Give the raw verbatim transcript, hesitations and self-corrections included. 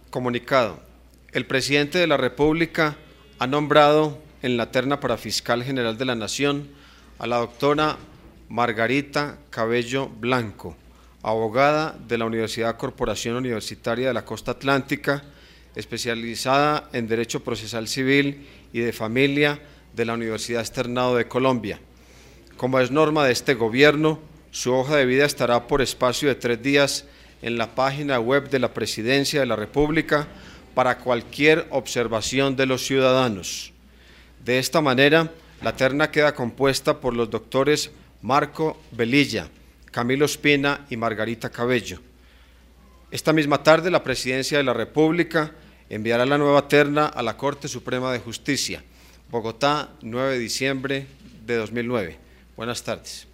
Comunicado. El presidente de la República ha nombrado en la terna para Fiscal General de la Nación a la doctora Margarita Cabello Blanco, abogada de la Universidad Corporación Universitaria de la Costa Atlántica, especializada en Derecho Procesal Civil y de Familia de la Universidad Externado de Colombia. Como es norma de este gobierno, su hoja de vida estará por espacio de tres días en la página web de la Presidencia de la República para cualquier observación de los ciudadanos. De esta manera, la terna queda compuesta por los doctores Marco Velilla, Camilo Espina y Margarita Cabello. Esta misma tarde, la Presidencia de la República enviará la nueva terna a la Corte Suprema de Justicia. Bogotá, nueve de diciembre de dos mil nueve. Buenas tardes.